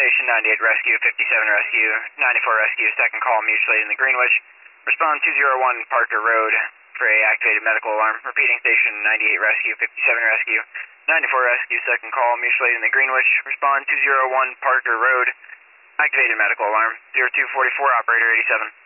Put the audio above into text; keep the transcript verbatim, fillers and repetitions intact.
Station ninety-eight Rescue, fifty-seven Rescue, ninety-four Rescue, second call mutually in the Greenwich. Respond two zero one Parker Road for a activated medical alarm. Repeating Station ninety-eight Rescue, fifty-seven Rescue, ninety-four Rescue, second call mutually in the Greenwich. Respond two zero one Parker Road, activated medical alarm. zero two four four, operator eighty-seven.